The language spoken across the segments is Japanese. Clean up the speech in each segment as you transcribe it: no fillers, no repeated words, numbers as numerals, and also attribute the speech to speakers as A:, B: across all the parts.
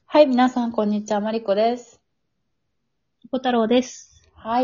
A: はい、皆さん、こんにちは。マリコです。
B: 小太郎です。
A: はい。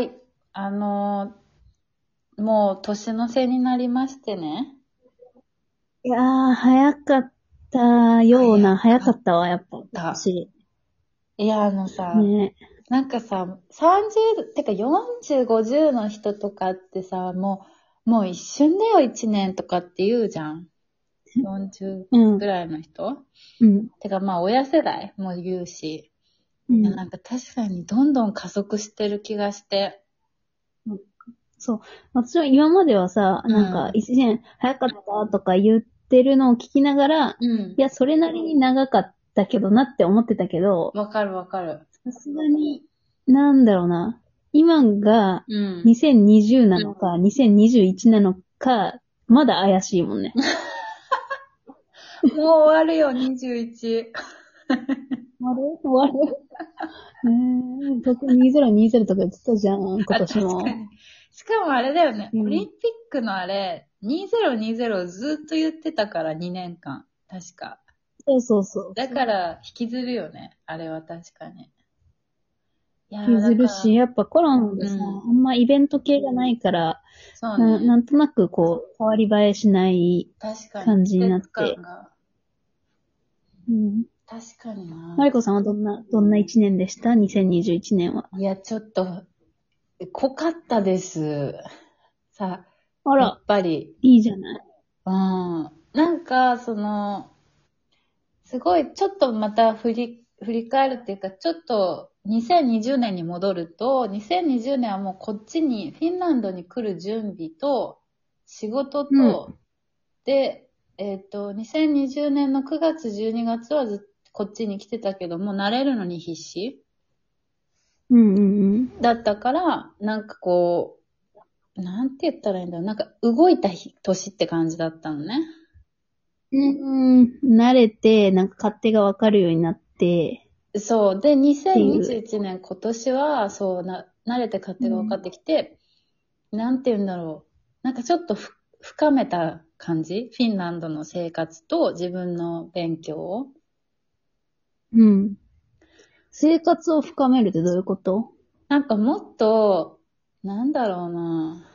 A: もう年の瀬になりましてね。
B: いやー、早かったような、早かったわ、やっぱ、今
A: だ。
B: 年。
A: いや、さ、
B: ね。
A: なんかさ、30、てか40、50の人とかってさ、もう一瞬だよ、1年とかって言うじゃん。40
B: うん、
A: ぐらいの人
B: うん、
A: てかまあ、親世代も言うし。いや、
B: うん。
A: なんか確かにどんどん加速してる気がして。
B: そう。私は今まではさ、
A: う
B: なんか、
A: ん。
B: 一年早かったとか言ってるのを聞きながら、
A: うん。
B: いや、それなりに長かったけどなって思ってたけど、
A: わかるわかる。
B: さすがに、なんだろうな。今が
A: うん。
B: 2020なのか、2021なのか、まだ怪しいもんね。
A: もう終わるよ、21。
B: 終わる東京2020とか言ってたじゃん、今
A: あ、
B: 年も。
A: 確かに。しかもあれだよね。
B: うん。
A: オリンピックのあれ、2020ずっと言ってたから2年間。確か。
B: そうそうそう
A: だ
B: そう。
A: から引きずるよね。あれは確かに。いやー、
B: 譲るし、
A: だから、
B: やっぱコロナでさ、
A: うん。
B: あんまイベント系がないから、な
A: そうね。
B: んとなくこう、変わり映えしない
A: 確かに。
B: 感じにな
A: 季節
B: って。
A: 感が。
B: うん。
A: 確かにな。
B: マリコさんはどんな一年でした？ 2021 年は。
A: いや、ちょっと、濃かったです。さ、やっ
B: あら、
A: ぱり。
B: いいじゃない。
A: うん。なんか、すごい、ちょっとまた振り返るっていうか、ちょっと2020年に戻ると、2020年はもうこっちに、フィンランドに来る準備と、仕事
B: うん。
A: と、で、2020年の9月、12月はこっちに来てたけど、もう慣れるのに必死
B: うんうん
A: だったから、なんかこう、なんて言ったらいいんだろう。なんか動いた年って感じだったのね。
B: うん。慣れて、なんか勝手がわかるようになって、
A: そう。で、
B: ってい
A: 2021
B: う。
A: 年今年は、慣れて勝手が分かっ
B: うん。
A: てきて、なんて言うんだろう。なんかちょっと深めた感じフィンランドの生活と自分の勉強を。
B: うん。生活を深めるってどういうこと？
A: なんかもっと、なんだろうな。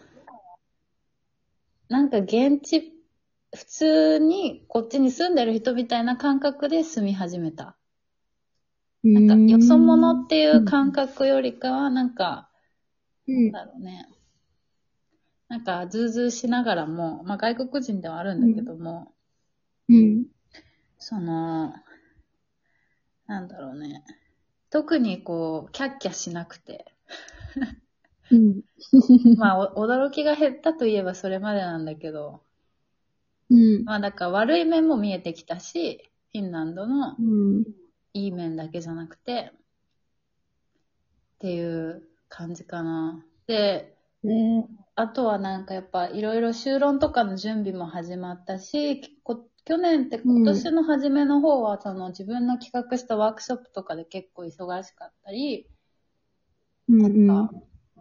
A: なんか普通にこっちに住んでる人みたいな感覚で住み始めた。
B: うー
A: なんかよそ者
B: ん。
A: っていう
B: うん。
A: 感覚よりかは、なんか、
B: うん。
A: なんだろうね。なんか、ずうずうしながらも、まあ外国人ではあるんだけ
B: うん。
A: ども、
B: うん。
A: その、なんだろうね。特にこう、キャッキャしなくて。
B: うん。
A: まあ、驚きが減ったといえばそれまでなんだけど、
B: うん。
A: まあだから悪い面も見えてきたし、フィンランドの
B: うん。
A: いい面だけじゃなくて、っていう感じかな。で、
B: ね
A: あとはなんかやっぱいろいろ修論とかの準備も始まったし、去年って今年
B: うん。
A: の初めの方はその自分の企画したワークショップとかで結構忙しかったり、
B: うん。
A: なんか、
B: うん。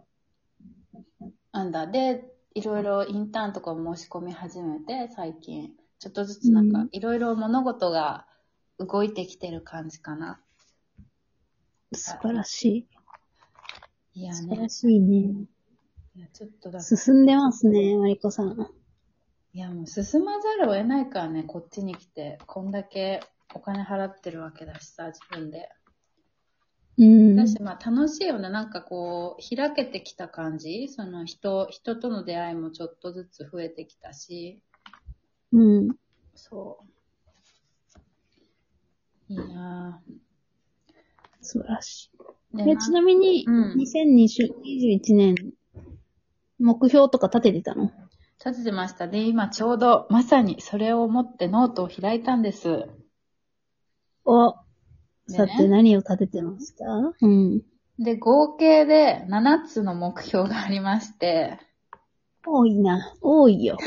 A: なんだ、で、いろいろインターンとかも申し込み始めて、最近。ちょっとずつなんか、
B: うん。
A: いろいろ物事が動いてきてる感じかな。
B: 素晴らしい。
A: いやね。
B: 素晴らしいね。
A: いや、ちょっと
B: 進んでますね、マリコさん。
A: いやもう進まざるを得ないからね、こっちに来て。こんだけお金払ってるわけだしさ、自分で。
B: うん。
A: だし、まあ楽しいよね。なんかこう、開けてきた感じ人との出会いもちょっとずつ増えてきたし。
B: うん。
A: そう。いいなぁ。
B: 素晴らし
A: で、
B: い。ちなみに、
A: うん。
B: 2021年、目標とか立ててたの？
A: 立ててました。で、今ちょうどまさにそれを思ってノートを開いたんです。
B: お、さて
A: でね。
B: 何を立ててました？うん。
A: で、合計で7つの目標がありまして、
B: 多いな。多いよ。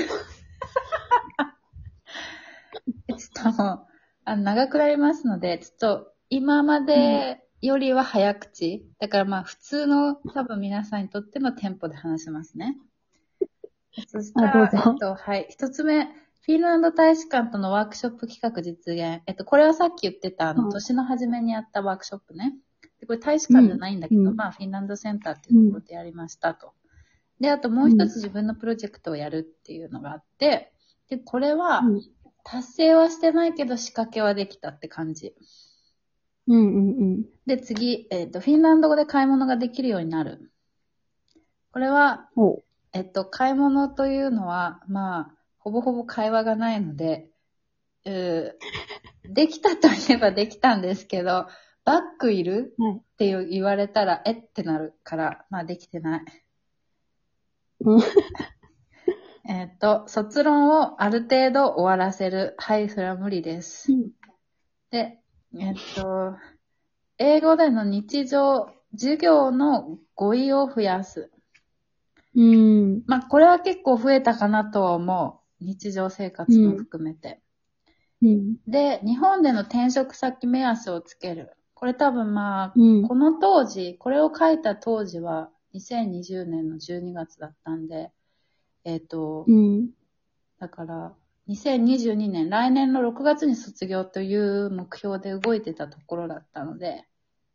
A: ちょっと、長くなりますので、ちょっと今ま
B: うん。
A: でよりは早口。だからまあ普通の多分皆さんにとってのテンポで話しますね。そした
B: あ、どう
A: ら、
B: ぞ。
A: はい。一つ目、 フィンランド大使館とのワークショップ企画実現。これはさっき言ってた、
B: うん
A: 年の初めにやったワークショップね。でこれ大使館じゃないんだけど、
B: うん
A: まあ、フィンランドセンターっていうところでやりましたと。で、あともう一つ自分のプロジェクトをやるっていうのがあって、で、これは、達成はしてないけど仕掛けはできたって感じ。
B: うんうんうん。
A: で、次、フィンランド語で買い物ができるようになる。これは、
B: ほ
A: 買い物というのは、まあ、ほぼほぼ会話がないので、できたといえばできたんですけど、バッグいる
B: はい。
A: って言われたら、ってなるから、まあできてない。
B: うん
A: 卒論をある程度終わらせる。はい、それは無理です。で、英語での日常、授業の語彙を増やす。まあ、これは結構増えたかなとは思う。日常生活も含めて。で、日本での転職先目安をつける。これ多分まあ、この当時、これを書いた当時は2020年の12月だったんで、だから、2022年、来年の6月に卒業という目標で動いてたところだったので、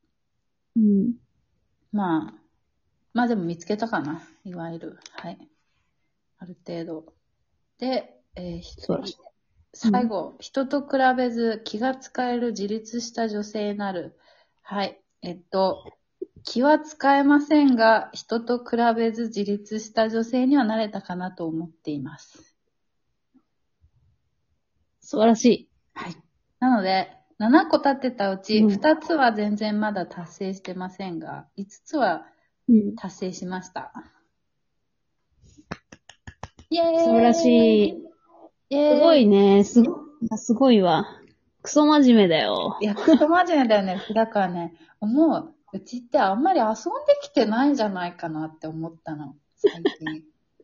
A: まあでも見つけたかな。いわゆる。はい。ある程度。で、最後、人と比べず気が使える自立した女性になる。はい。気は使えませんが、人と比べず自立した女性にはなれたかなと思っています。
B: 素晴らしい。
A: はい。なので、7個立てたうち、2つは全然まだ達成してませんが、5つは達成しました。イェーイ！
B: 素晴らしい。すごいね。すごいわ。クソ真面目だよ。
A: いや、クソ真面目だよね。だからね、うちってあんまり遊んできてないんじゃないかなって思ったの、最近。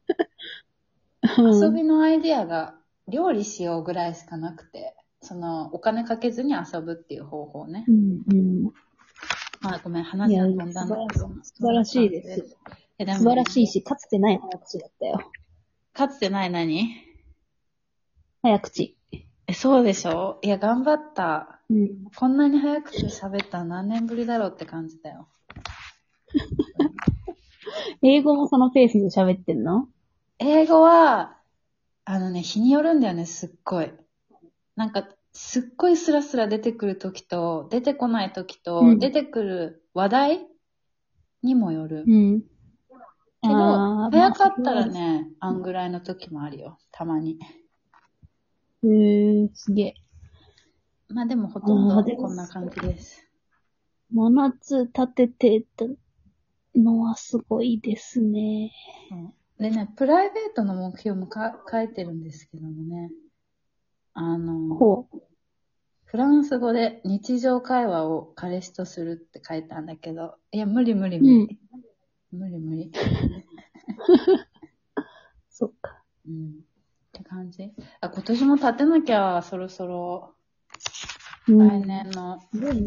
A: 遊びのアイディアが料理しようぐらいしかなくて、お金かけずに遊ぶっていう方法ね。まあごめん、話が飛んだんだけど。
B: 素晴らしいです。素晴らしいし、かつてない早口だったよ。
A: かつてない何？
B: 早口。
A: そうでしょ？いや、頑張った。こんなに早口で喋ったの何年ぶりだろうって感じだよ。
B: 英語もそのペースで喋ってんの？
A: 英語は、日によるんだよね、すっごい。なんか、すっごいスラスラ出てくるときと、出てこないときと、出てくる話題にもよる。けど、早かったらね、あんぐらいのときもあるよ、たまに。
B: すげえ。
A: まあでもほとんどこんな感じです。
B: 7つ立ててたのはすごいですね。
A: でね、プライベートの目標も書いてるんですけどもね。フランス語で日常会話を彼氏とするって書いたんだけど、いや、無理。無理。
B: そっか。
A: って感じ。今年も立てなきゃ、そろそろ。来年の。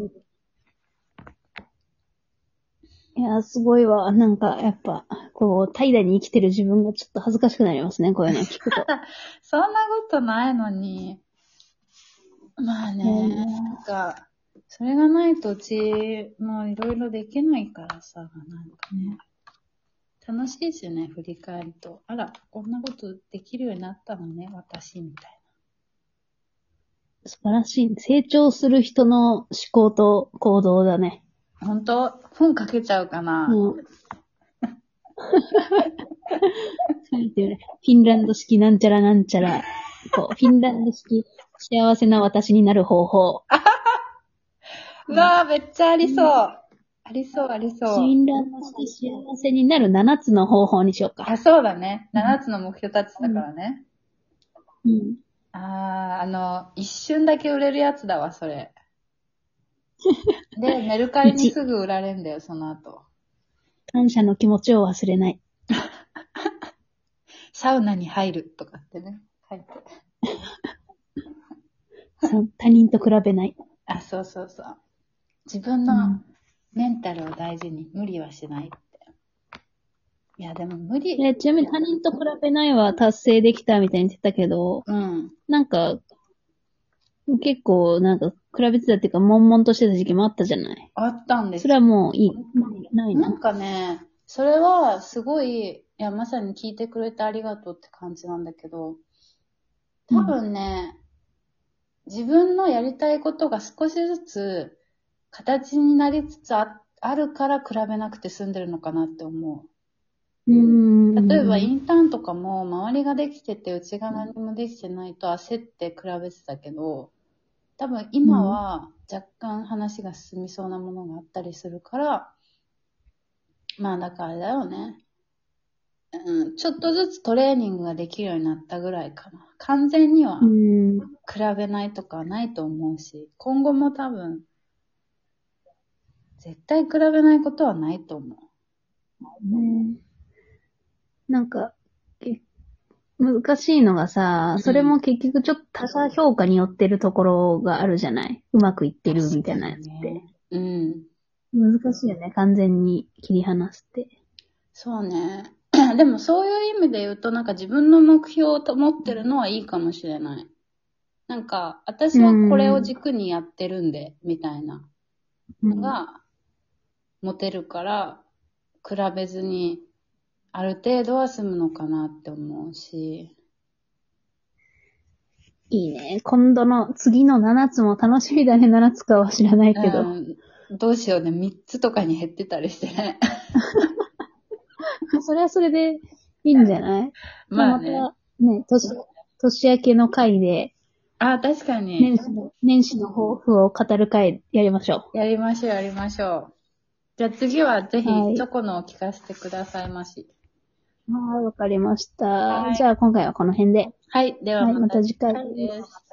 B: いや、すごいわ。なんか、やっぱ、怠惰に生きてる自分がちょっと恥ずかしくなりますね、こういうの聞くと。
A: そんなことないのに。まあね、なんか、それがないとうちもいろいろできないからさ、なんかね。楽しいしね、振り返ると。あら、こんなことできるようになったのね、私、みたい
B: な。素晴らしい。成長する人の思考と行動だね。
A: 本当？本書けちゃうかな。
B: フィンランド式なんちゃらなんちゃら。フィンランド式幸せな私になる方法。
A: うわぁ、めっちゃありそう。ありそう。フ
B: ィンランド式幸せになる7つの方法にしようか。
A: そうだね。7つの目標立てたからね。一瞬だけ売れるやつだわ、それ。で、メルカリにすぐ売られんだよ、その後。
B: 感謝の気持ちを忘れない。
A: サウナに入るとかってね、書いて。
B: 他人と比べない。
A: そう。自分のメンタルを大事に無理はしないって。 いや、でも無理。
B: ちなみに他人と比べないは達成できたみたいに言ってたけど、
A: うん。
B: なんか、結構、比べてたっていうか、悶々としてた時期もあったじゃない。
A: あったんです。
B: それはもういい。ない
A: なん
B: な。
A: かね、それはすごい、いや、まさに聞いてくれてありがとうって感じなんだけど、多分ね、自分のやりたいことが少しずつ形になりつつあるから比べなくて済んでるのかなって思う。例えばインターンとかも周りができててうちが何もできてないと焦って比べてたけど、多分今は若干話が進みそうなものがあったりするから、まあだからあれだよね。ちょっとずつトレーニングができるようになったぐらいかな。完全には比べないとかはないと思うし、今後も多分、絶対比べないことはないと思う。
B: なんか、難しいのがさ、それも結局ちょっと他者評価によってるところがあるじゃない。うまくいってるみたいなやつって。
A: うん。
B: 難しいよね、完全に切り離して。
A: そうね。でもそういう意味で言うと、なんか自分の目標を持ってるのはいいかもしれない。なんか、私はこれを軸にやってるんで、みたいなのが持てるから、比べずに、ある程度は済むのかなって思うし。
B: いいね。今度の次の7つも楽しみだね。7つかは知らないけど。
A: どうしようね。3つとかに減ってたりしてね。
B: それはそれでいいんじゃない？まあね。またね、年明けの回で、
A: あ、確かに。
B: 年始の抱負を語る回やりましょ
A: う。やりましょう、やりましょう。じゃあ次はぜひ、チョコのを聞かせてくださいまし。
B: はい、わかりました。じゃあ今回はこの辺で。
A: はい、では
B: また次回です。